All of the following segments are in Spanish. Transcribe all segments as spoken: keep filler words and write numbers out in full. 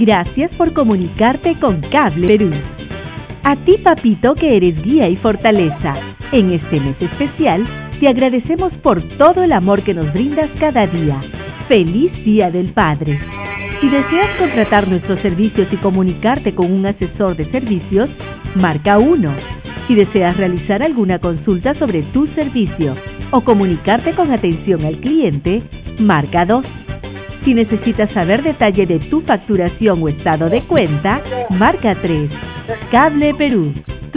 Gracias por comunicarte con Cable Perú. A ti, papito, que eres guía y fortaleza. En este mes especial, te agradecemos por todo el amor que nos brindas cada día. ¡Feliz Día del Padre! Si deseas contratar nuestros servicios y comunicarte con un asesor de servicios, marca uno. Si deseas realizar alguna consulta sobre tu servicio o comunicarte con atención al cliente, marca dos. Si necesitas saber detalle de tu facturación o estado de cuenta, marca tres. Cable Perú.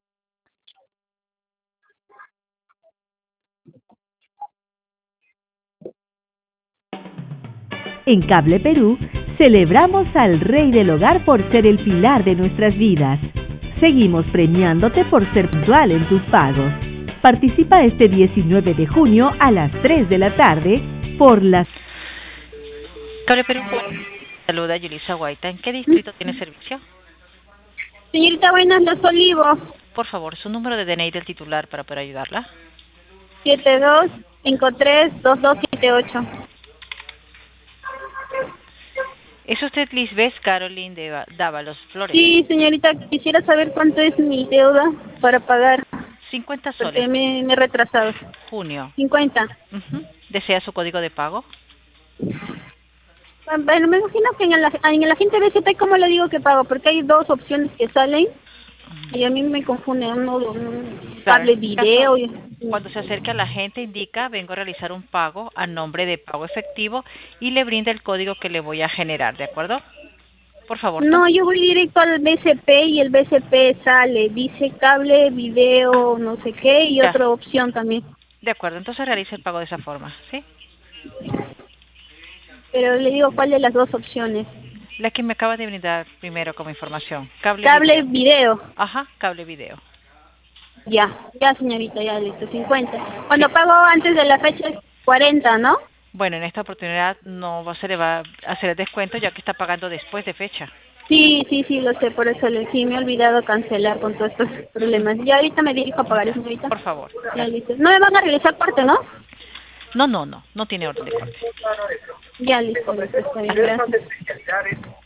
En Cable Perú, celebramos al Rey del Hogar por ser el pilar de nuestras vidas. Seguimos premiándote por ser puntual en tus pagos. Participa este diecinueve de junio a las tres de la tarde por las... Cable Perú, saluda Yulisa Guaita. ¿En qué distrito tiene servicio? Señorita Buenas, Los Olivos. Por favor, su número de D N I del titular para poder ayudarla. siete dos cinco tres dos dos siete ocho. ¿Es usted Lisbeth Caroline de Dávalos Flores? Sí, señorita, quisiera saber cuánto es mi deuda para pagar. cincuenta soles. Porque me, me he retrasado. Junio. cincuenta. Uh-huh. ¿Desea su código de pago? Bueno, me imagino que en el, en el agente B C P, ¿cómo le digo que pago? Porque hay dos opciones que salen y a mí me confunde uno, un cable video. Y... Cuando se acerca a la agente, indica, vengo a realizar un pago a nombre de pago efectivo y le brinda el código que le voy a generar, ¿de acuerdo? Por favor. No, yo voy directo al B C P y el B C P sale, dice cable, video, no sé qué, y ya. Otra opción también. De acuerdo, entonces realiza el pago de esa forma, ¿sí? Pero le digo, ¿cuál de las dos opciones? La que me acaba de brindar primero como información. Cable, cable video. video. Ajá, cable video. Ya, ya señorita, ya listo, cincuenta. Cuando sí. Pago antes de la fecha es cuarenta, ¿no? Bueno, en esta oportunidad no va, se le va a hacer el descuento ya que está pagando después de fecha. Sí, sí, sí, lo sé, por eso le, sí, me he olvidado cancelar con todos estos problemas. Ya ahorita me dirijo a pagar, señorita. Por favor. Ya listo. No me van a realizar corte, ¿no? No, no, no, no tiene orden de corte. Ya listo, listo, está bien, gracias.